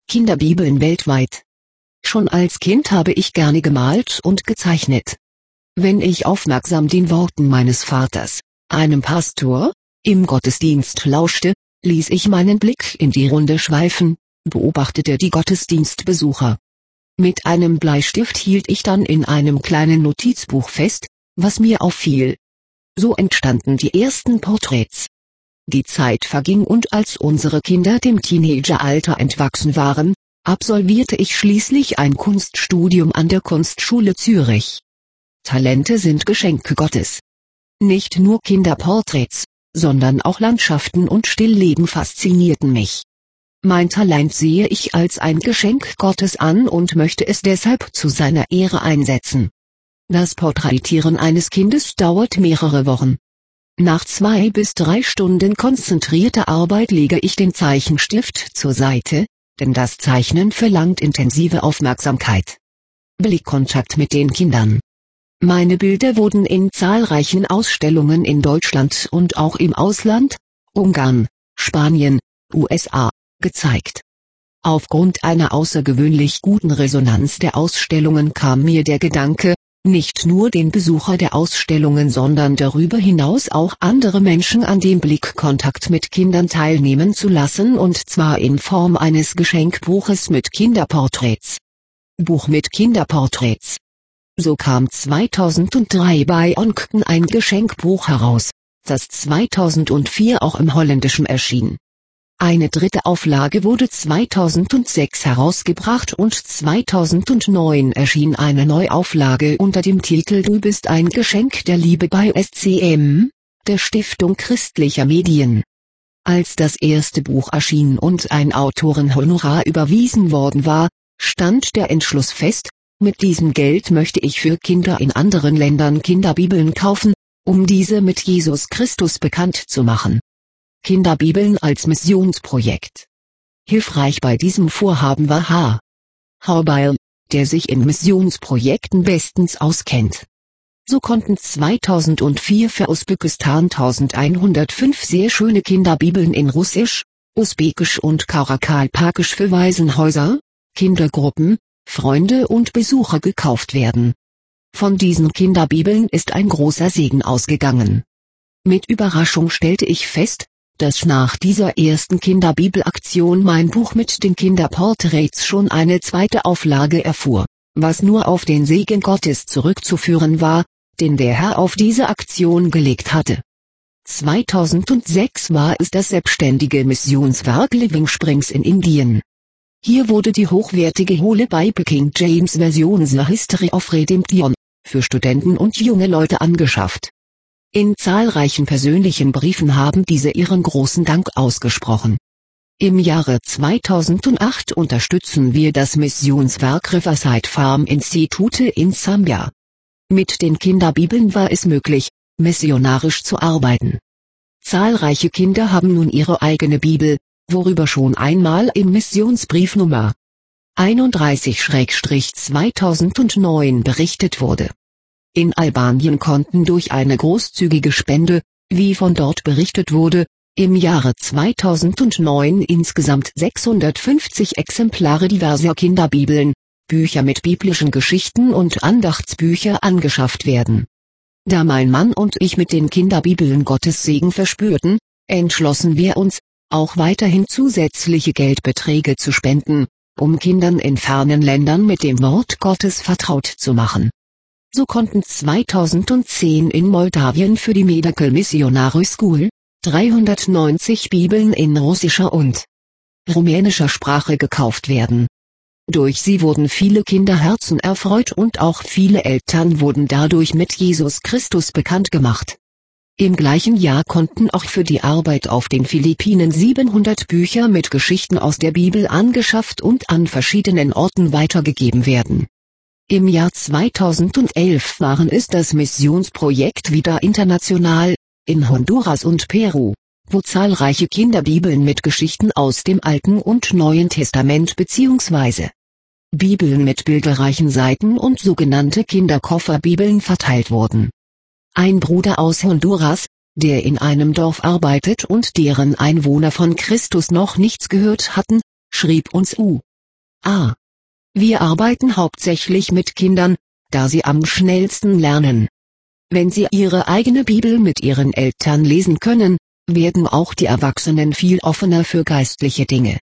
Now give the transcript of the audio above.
Kinderbibeln weltweit. Schon als Kind habe ich gerne gemalt und gezeichnet. Wenn ich aufmerksam den Worten meines Vaters, einem Pastor, im Gottesdienst lauschte, ließ ich meinen Blick in die Runde schweifen, beobachtete die Gottesdienstbesucher. Mit einem Bleistift hielt ich dann in einem kleinen Notizbuch fest, was mir auffiel. So entstanden die ersten Porträts. Die Zeit verging und als unsere Kinder dem Teenageralter entwachsen waren, absolvierte ich schließlich ein Kunststudium an der Kunstschule Zürich. Talente sind Geschenke Gottes. Nicht nur Kinderporträts, sondern auch Landschaften und Stillleben faszinierten mich. Mein Talent sehe ich als ein Geschenk Gottes an und möchte es deshalb zu seiner Ehre einsetzen. Das Porträtieren eines Kindes dauert mehrere Wochen. Nach 2 bis 3 Stunden konzentrierter Arbeit lege ich den Zeichenstift zur Seite, denn das Zeichnen verlangt intensive Aufmerksamkeit. Blickkontakt mit den Kindern. Meine Bilder wurden in zahlreichen Ausstellungen in Deutschland und auch im Ausland, Ungarn, Spanien, USA, gezeigt. Aufgrund einer außergewöhnlich guten Resonanz der Ausstellungen kam mir der Gedanke, nicht nur den Besucher der Ausstellungen sondern darüber hinaus auch andere Menschen an dem Blickkontakt mit Kindern teilnehmen zu lassen und zwar in Form eines Geschenkbuches mit Kinderporträts. Buch mit Kinderporträts. So kam 2003 bei Onkten ein Geschenkbuch heraus, das 2004 auch im Holländischen erschien. Eine dritte Auflage wurde 2006 herausgebracht und 2009 erschien eine Neuauflage unter dem Titel Du bist ein Geschenk der Liebe bei SCM, der Stiftung Christlicher Medien. Als das erste Buch erschien und ein Autorenhonorar überwiesen worden war, stand der Entschluss fest, mit diesem Geld möchte ich für Kinder in anderen Ländern Kinderbibeln kaufen, um diese mit Jesus Christus bekannt zu machen. Kinderbibeln als Missionsprojekt. Hilfreich bei diesem Vorhaben war H. Haubeil, der sich in Missionsprojekten bestens auskennt. So konnten 2004 für Usbekistan 1105 sehr schöne Kinderbibeln in Russisch, Usbekisch und Karakalpakisch für Waisenhäuser, Kindergruppen, Freunde und Besucher gekauft werden. Von diesen Kinderbibeln ist ein großer Segen ausgegangen. Mit Überraschung stellte ich fest, dass nach dieser ersten Kinderbibelaktion mein Buch mit den Kinderporträts schon eine zweite Auflage erfuhr, was nur auf den Segen Gottes zurückzuführen war, den der Herr auf diese Aktion gelegt hatte. 2006 war es das selbstständige Missionswerk Living Springs in Indien. Hier wurde die hochwertige Holy Bible King James Version The History of Redemption für Studenten und junge Leute angeschafft. In zahlreichen persönlichen Briefen haben diese ihren großen Dank ausgesprochen. Im Jahre 2008 unterstützen wir das Missionswerk Riverside Farm Institute in Sambia. Mit den Kinderbibeln war es möglich, missionarisch zu arbeiten. Zahlreiche Kinder haben nun ihre eigene Bibel, worüber schon einmal im Missionsbrief Nummer 31/2009 berichtet wurde. In Albanien konnten durch eine großzügige Spende, wie von dort berichtet wurde, im Jahre 2009 insgesamt 650 Exemplare diverser Kinderbibeln, Bücher mit biblischen Geschichten und Andachtsbücher angeschafft werden. Da mein Mann und ich mit den Kinderbibeln Gottes Segen verspürten, entschlossen wir uns, auch weiterhin zusätzliche Geldbeträge zu spenden, um Kindern in fernen Ländern mit dem Wort Gottes vertraut zu machen. So konnten 2010 in Moldawien für die Medical Missionary School 390 Bibeln in russischer und rumänischer Sprache gekauft werden. Durch sie wurden viele Kinderherzen erfreut und auch viele Eltern wurden dadurch mit Jesus Christus bekannt gemacht. Im gleichen Jahr konnten auch für die Arbeit auf den Philippinen 700 Bücher mit Geschichten aus der Bibel angeschafft und an verschiedenen Orten weitergegeben werden. Im Jahr 2011 waren es das Missionsprojekt wieder international, in Honduras und Peru, wo zahlreiche Kinderbibeln mit Geschichten aus dem Alten und Neuen Testament bzw. Bibeln mit bilderreichen Seiten und sogenannte Kinderkofferbibeln verteilt wurden. Ein Bruder aus Honduras, der in einem Dorf arbeitet und deren Einwohner von Christus noch nichts gehört hatten, schrieb uns A. Wir arbeiten hauptsächlich mit Kindern, da sie am schnellsten lernen. Wenn sie ihre eigene Bibel mit ihren Eltern lesen können, werden auch die Erwachsenen viel offener für geistliche Dinge.